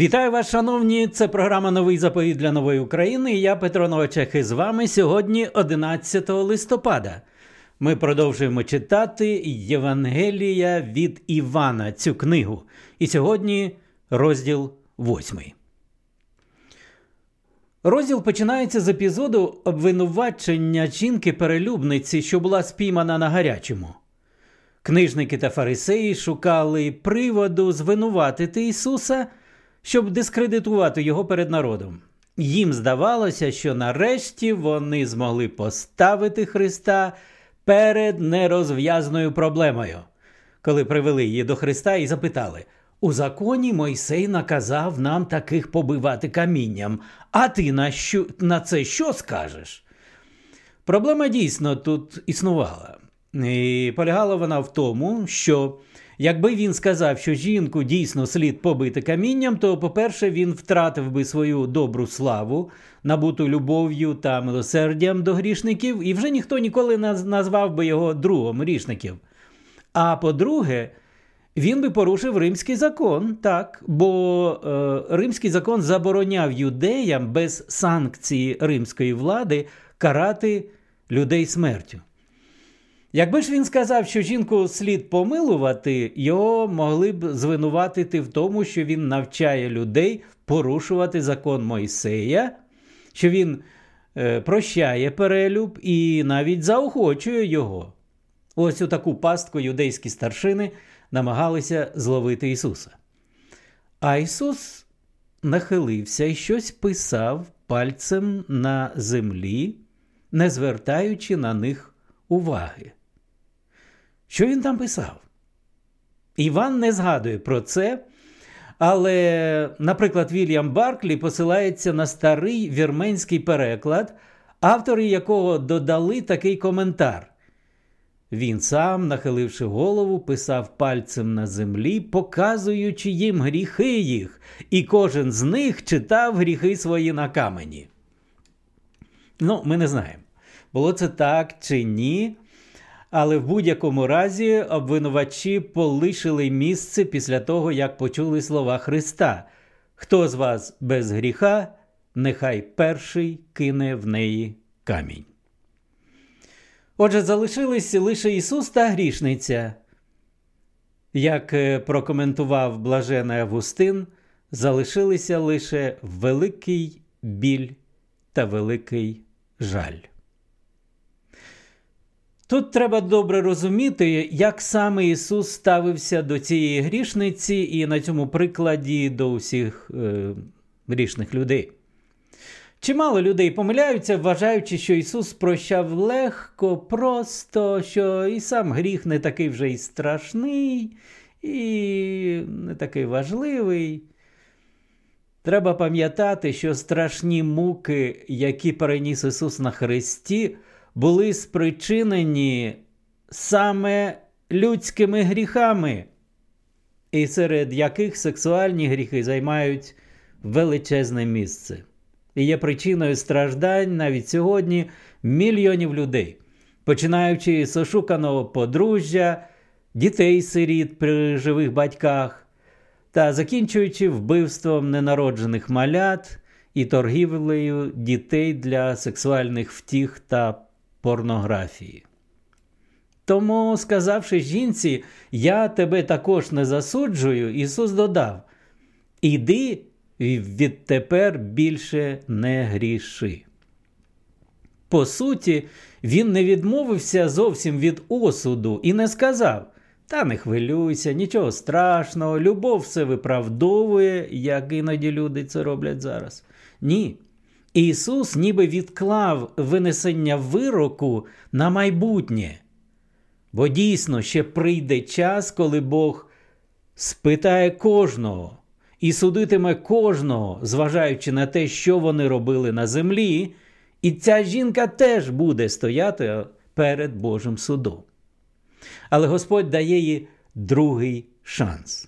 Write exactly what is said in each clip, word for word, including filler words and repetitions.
Вітаю вас, шановні! Це програма «Новий заповіт для нової України» і я, Петро Новачех, із вами сьогодні одинадцятого листопада. Ми продовжуємо читати Євангелія від Івана, цю книгу. І сьогодні розділ восьмий. Розділ починається з епізоду обвинувачення жінки-перелюбниці, що була спіймана на гарячому. Книжники та фарисеї шукали приводу звинуватити Ісуса, щоб дискредитувати його перед народом. Їм здавалося, що нарешті вони змогли поставити Христа перед нерозв'язною проблемою. Коли привели її до Христа і запитали: «У законі Мойсей наказав нам таких побивати камінням, а ти на, що, на це що скажеш?» Проблема дійсно тут існувала. І полягала вона в тому, що якби він сказав, що жінку дійсно слід побити камінням, то, по-перше, він втратив би свою добру славу, набуту любов'ю та милосердям до грішників, і вже ніхто ніколи не назвав би його другом грішників. А по-друге, він би порушив римський закон, так, бо е, римський закон забороняв юдеям без санкції римської влади карати людей смертю. Якби ж він сказав, що жінку слід помилувати, його могли б звинуватити в тому, що він навчає людей порушувати закон Мойсея, що він е, прощає перелюб і навіть заохочує його. Ось у таку пастку юдейські старшини намагалися зловити Ісуса. А Ісус нахилився і щось писав пальцем на землі, не звертаючи на них уваги. Що він там писав? Іван не згадує про це, але, наприклад, Вільям Барклі посилається на старий вірменський переклад, автори якого додали такий коментар. Він сам, нахиливши голову, писав пальцем на землі, показуючи їм гріхи їх, і кожен з них читав гріхи свої на камені. Ну, ми не знаємо, було це так чи ні, але в будь-якому разі обвинувачі полишили місце після того, як почули слова Христа: «Хто з вас без гріха, нехай перший кине в неї камінь». Отже, залишились лише Ісус та грішниця. Як прокоментував блажений Августин, залишилися лише великий біль та великий жаль. Тут треба добре розуміти, як саме Ісус ставився до цієї грішниці і на цьому прикладі до усіх е, грішних людей. Чимало людей помиляються, вважаючи, що Ісус прощав легко, просто, що і сам гріх не такий вже й страшний, і не такий важливий. Треба пам'ятати, що страшні муки, які переніс Ісус на хресті, були спричинені саме людськими гріхами, і серед яких сексуальні гріхи займають величезне місце. І є причиною страждань навіть сьогодні мільйонів людей, починаючи з ошуканого подружжя, дітей-сиріт при живих батьках, та закінчуючи вбивством ненароджених малят і торгівлею дітей для сексуальних втіх та порнографії. Тому, сказавши жінці: «Я тебе також не засуджую», Ісус додав: «Іди і відтепер більше не гріши». По суті, він не відмовився зовсім від осуду і не сказав: «Та не хвилюйся, нічого страшного, любов все виправдовує», як іноді люди це роблять зараз. Ні. Ісус ніби відклав винесення вироку на майбутнє. Бо дійсно ще прийде час, коли Бог спитає кожного і судитиме кожного, зважаючи на те, що вони робили на землі, і ця жінка теж буде стояти перед Божим судом. Але Господь дає їй другий шанс.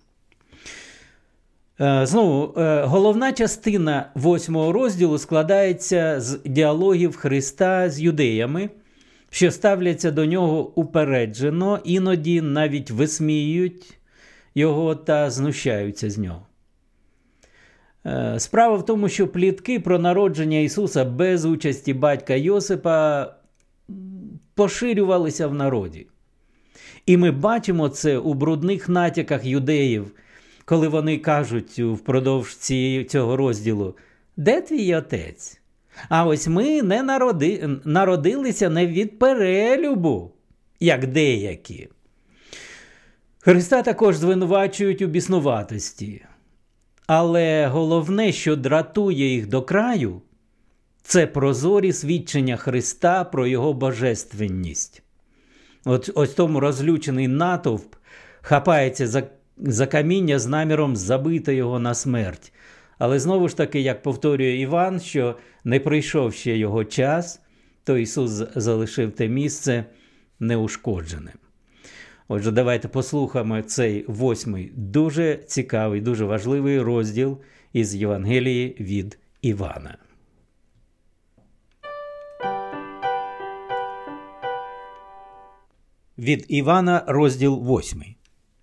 Знову, головна частина восьмого розділу складається з діалогів Христа з юдеями, що ставляться до нього упереджено, іноді навіть висміюють його та знущаються з нього. Справа в тому, що плітки про народження Ісуса без участі батька Йосипа поширювалися в народі. І ми бачимо це у брудних натяках юдеїв, коли вони кажуть впродовж цього розділу: «Де твій отець? А ось ми не народи... народилися не від перелюбу, як деякі». Христа також звинувачують у біснуватості. Але головне, що дратує їх до краю, це прозорі свідчення Христа про його божественність. От ось тому розлючений натовп хапається за, за каміння з наміром забити його на смерть. Але знову ж таки, як повторює Іван, що не прийшов ще його час, то Ісус залишив те місце неушкодженим. Отже, давайте послухаємо цей восьмий дуже цікавий, дуже важливий розділ із Євангелії від Івана. Від Івана, розділ восьмий.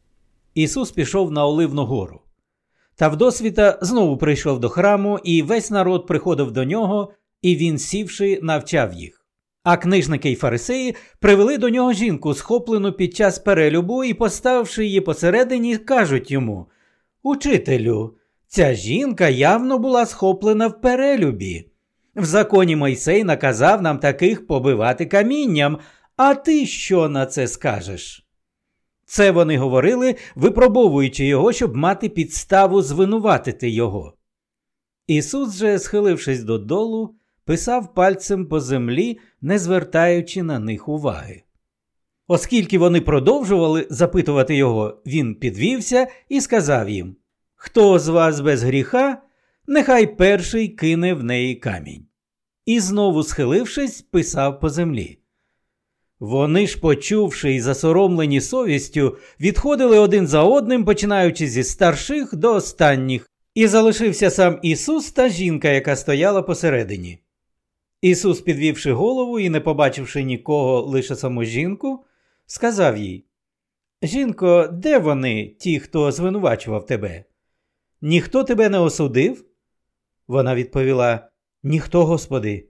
Ісус пішов на Оливну гору. Та вдосвіта знову прийшов до храму, і весь народ приходив до нього, і він, сівши, навчав їх. А книжники й фарисеї привели до нього жінку, схоплену під час перелюбу, і, поставивши її посередині, кажуть йому: «Учителю, ця жінка явно була схоплена в перелюбі. В законі Мойсей наказав нам таких побивати камінням, а ти що на це скажеш?» Це вони говорили, випробовуючи його, щоб мати підставу звинуватити його. Ісус же, схилившись додолу, писав пальцем по землі, не звертаючи на них уваги. Оскільки вони продовжували запитувати його, він підвівся і сказав їм: «Хто з вас без гріха, нехай перший кине в неї камінь». І знову, схилившись, писав по землі. Вони ж, почувши і засоромлені совістю, відходили один за одним, починаючи зі старших до останніх, і залишився сам Ісус та жінка, яка стояла посередині. Ісус, підвівши голову і не побачивши нікого, лише саму жінку, сказав їй: «Жінко, де вони, ті, хто звинувачував тебе? Ніхто тебе не осудив?» Вона відповіла: «Ніхто, Господи».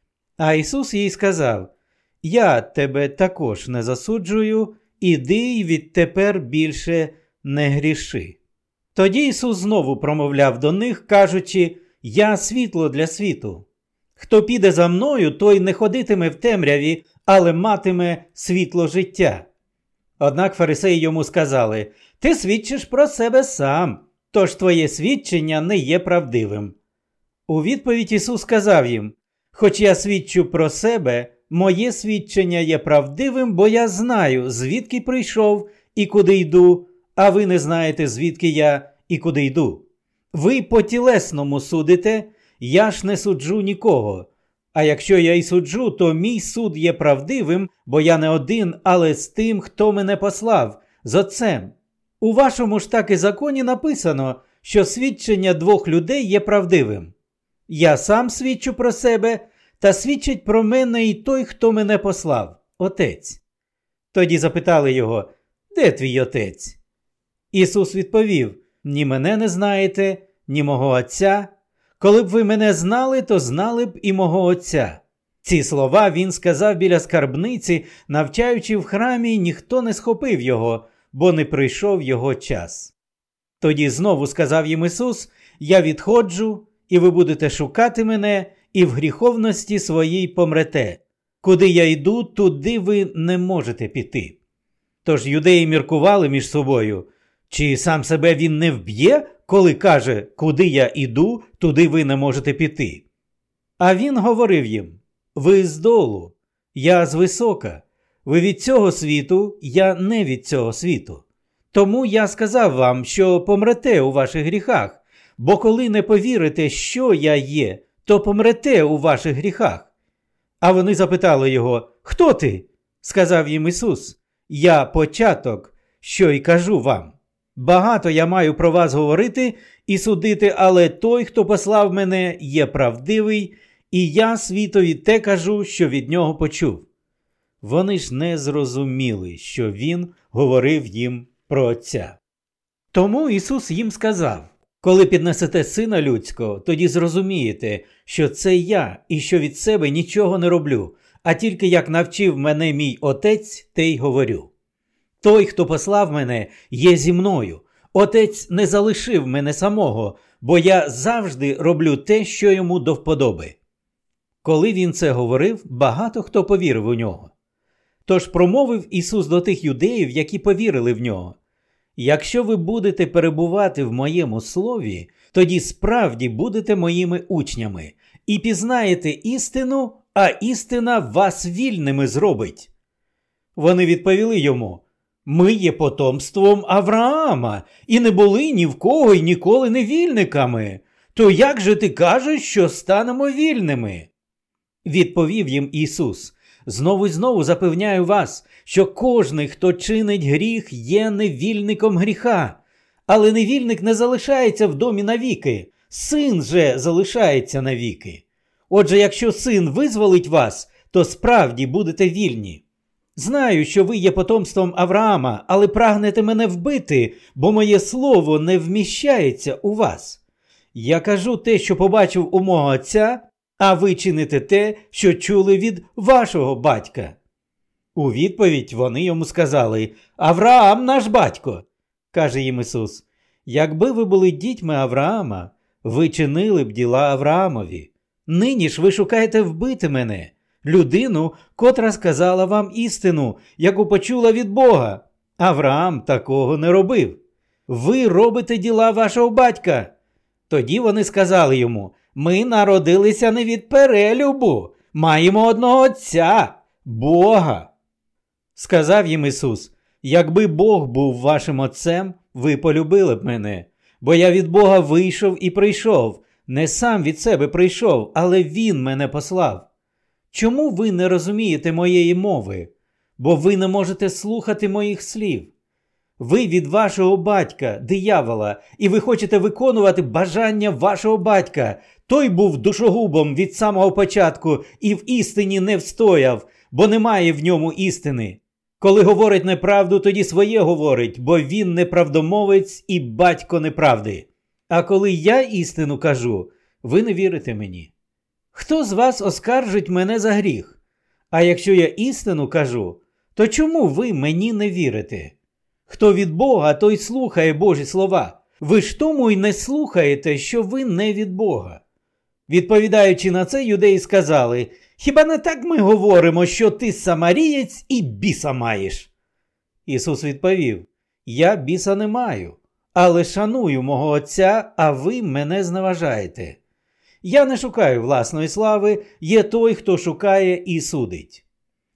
А Ісус їй сказав: «Я тебе також не засуджую, іди й відтепер більше не гріши». Тоді Ісус знову промовляв до них, кажучи: «Я світло для світу. Хто піде за мною, той не ходитиме в темряві, але матиме світло життя». Однак фарисеї йому сказали: «Ти свідчиш про себе сам, тож твоє свідчення не є правдивим». У відповідь Ісус сказав їм: «Хоч я свідчу про себе, моє свідчення є правдивим, бо я знаю, звідки прийшов і куди йду, а ви не знаєте, звідки я і куди йду. Ви по тілесному судите, я ж не суджу нікого. А якщо я й суджу, то мій суд є правдивим, бо я не один, але з тим, хто мене послав, з Отцем. У вашому ж таки законі написано, що свідчення двох людей є правдивим. Я сам свідчу про себе, та свідчить про мене і той, хто мене послав, Отець». Тоді запитали його: «Де твій Отець?» Ісус відповів: «Ні мене не знаєте, ні мого Отця. Коли б ви мене знали, то знали б і мого Отця». Ці слова він сказав біля скарбниці, навчаючи в храмі, ніхто не схопив його, бо не прийшов його час. Тоді знову сказав їм Ісус: «Я відходжу, і ви будете шукати мене, і в гріховності своїй помрете. Куди я йду, туди ви не можете піти». Тож юдеї міркували між собою: чи сам себе він не вб'є, коли каже: «Куди я іду, туди ви не можете піти». А він говорив їм: «Ви здолу, я звисока. Ви від цього світу, я не від цього світу. Тому я сказав вам, що помрете у ваших гріхах, бо коли не повірите, що я є, то помрете у ваших гріхах». А вони запитали його: «Хто ти?» Сказав їм Ісус: «Я початок, що й кажу вам. Багато я маю про вас говорити і судити, але той, хто послав мене, є правдивий, і я світові те кажу, що від нього почув». Вони ж не зрозуміли, що він говорив їм про Отця. Тому Ісус їм сказав: Коли піднесете Сина Людського, тоді зрозумієте, що це я і що від себе нічого не роблю, а тільки як навчив мене мій Отець, те й говорю. Той, хто послав мене, є зі мною. Отець не залишив мене самого, бо я завжди роблю те, що йому до вподоби. Коли він це говорив, багато хто повірив у нього. Тож промовив Ісус до тих юдеїв, які повірили в нього: «Якщо ви будете перебувати в моєму слові, тоді справді будете моїми учнями, і пізнаєте істину, а істина вас вільними зробить». Вони відповіли йому: «Ми є потомством Авраама, і не були ні в кого й ніколи не вільниками. То як же ти кажеш, що станемо вільними?» Відповів їм Ісус: «Знову й знову запевняю вас, що кожний, хто чинить гріх, є невільником гріха. Але невільник не залишається в домі навіки, син же залишається навіки. Отже, якщо син визволить вас, то справді будете вільні. Знаю, що ви є потомством Авраама, але прагнете мене вбити, бо моє слово не вміщається у вас. Я кажу те, що побачив у мого отця, а ви чините те, що чули від вашого батька». У відповідь вони йому сказали: «Авраам наш батько». Каже їм Ісус: «Якби ви були дітьми Авраама, ви чинили б діла Авраамові. Нині ж ви шукаєте вбити мене, людину, котра сказала вам істину, яку почула від Бога. Авраам такого не робив. Ви робите діла вашого батька». Тоді вони сказали йому: «Ми народилися не від перелюбу, маємо одного Отця – Бога». Сказав їм Ісус: «Якби Бог був вашим Отцем, ви полюбили б мене, бо я від Бога вийшов і прийшов, не сам від себе прийшов, але Він мене послав. Чому ви не розумієте моєї мови? Бо ви не можете слухати моїх слів. Ви від вашого батька, диявола, і ви хочете виконувати бажання вашого батька. Той був душогубом від самого початку і в істині не встояв, бо немає в ньому істини. Коли говорить неправду, тоді своє говорить, бо він неправдомовець і батько неправди. А коли я істину кажу, ви не вірите мені. Хто з вас оскаржить мене за гріх? А якщо я істину кажу, то чому ви мені не вірите? Хто від Бога, той слухає Божі слова. Ви ж тому й не слухаєте, що ви не від Бога». Відповідаючи на це, юдеї сказали: «Хіба не так ми говоримо, що ти самарієць і біса маєш?» Ісус відповів: «Я біса не маю, але шаную мого Отця, а ви мене зневажаєте. Я не шукаю власної слави, є той, хто шукає і судить.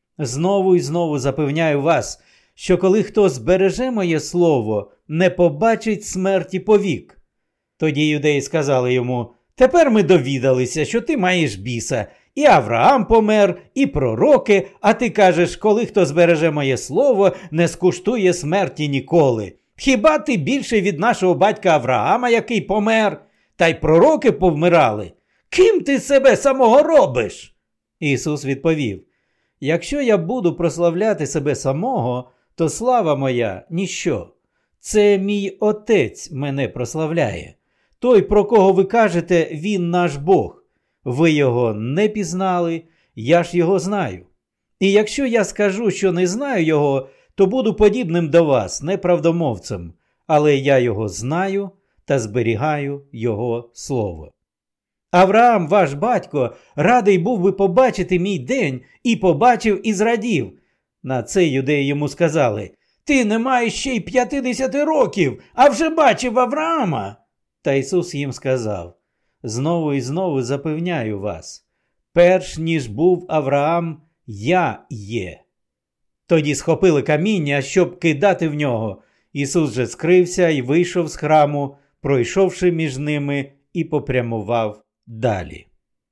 Знову і знову запевняю вас, що коли хто збереже моє слово, не побачить смерті повік». Тоді юдеї сказали йому: «Тепер ми довідалися, що ти маєш біса. І Авраам помер, і пророки, а ти кажеш, коли хто збереже моє слово, не скуштує смерті ніколи. Хіба ти більше від нашого батька Авраама, який помер? Та й пророки повмирали. Ким ти себе самого робиш?» Ісус відповів: «Якщо я буду прославляти себе самого, то слава моя – ніщо. Це мій Отець мене прославляє. Той, про кого ви кажете, він наш Бог. Ви його не пізнали, я ж його знаю. І якщо я скажу, що не знаю його, то буду подібним до вас, неправдомовцем, але я його знаю та зберігаю його слово. Авраам, ваш батько, радий був би побачити мій день, і побачив і зрадів». На це юдеї йому сказали: «Ти не маєш ще й п'ятдесяти років, а вже бачив Авраама». Та Ісус їм сказав: «Знову і знову запевняю вас, перш ніж був Авраам, я є». Тоді схопили каміння, щоб кидати в нього. Ісус же скрився і вийшов з храму, пройшовши між ними, і попрямував далі.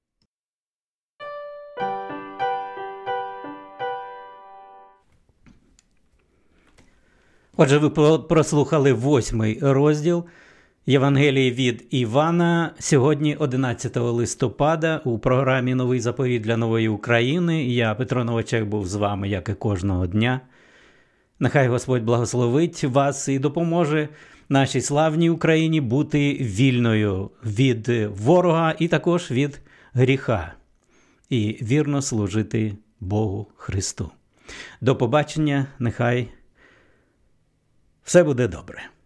Отже, ви прослухали восьмий розділ Євангелії від Івана. Сьогодні, одинадцятого листопада, у програмі «Новий заповіт для нової України». Я, Петро Новачек, був з вами, як і кожного дня. Нехай Господь благословить вас і допоможе нашій славній Україні бути вільною від ворога і також від гріха. І вірно служити Богу Христу. До побачення, нехай все буде добре.